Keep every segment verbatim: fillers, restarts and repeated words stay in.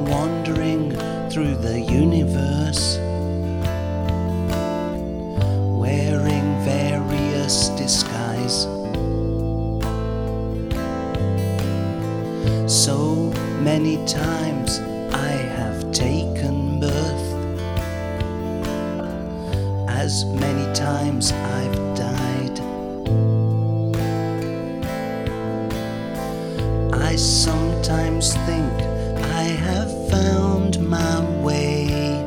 wandering through the universe, wearing various disguise. So many times I have taken birth, as many times I've died. I sometimes think I have found my way.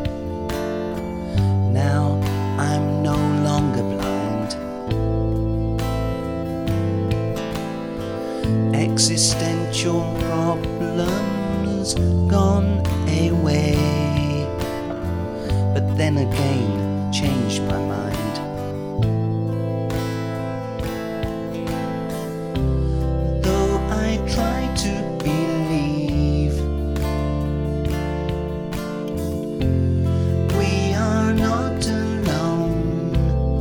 Now I'm no longer blind. Existential problems gone away, but then again changed my mind. Though I try to believe we are not alone,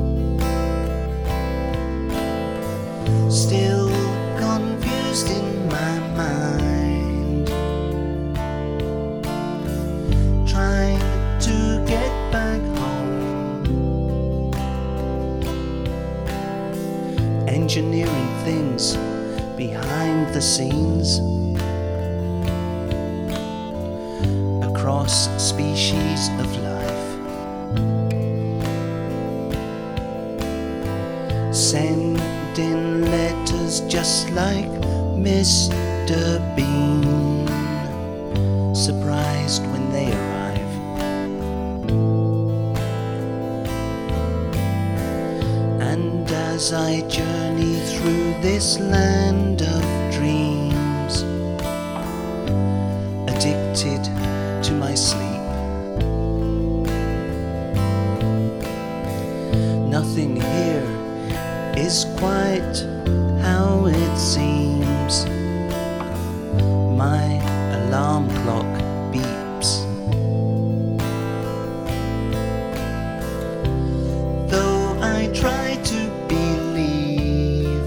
still confused in my mind, trying to get back home, engineering things behind the scenes, across species of life, sending letters just like Mister Bean, surprised when they arrive. And as I journey through this land of dreams, addicted to my sleep, nothing here is quite how it seems. My alarm clock beeps. Though I try to believe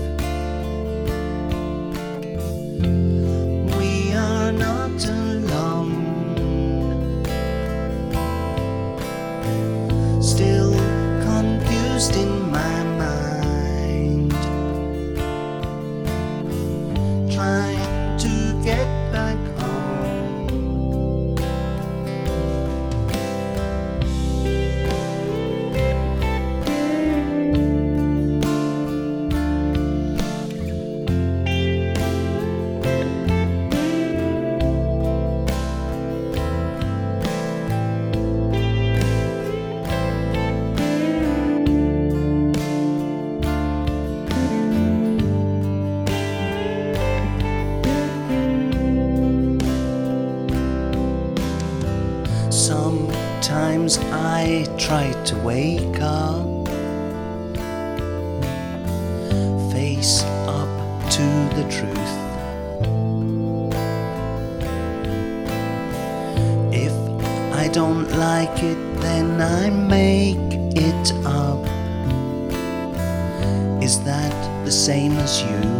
we are not alone, still confused in my mind, trying to get back home. Sometimes I try to wake up, face up to the truth. If I don't like it, then I make it up. Is that the same as you?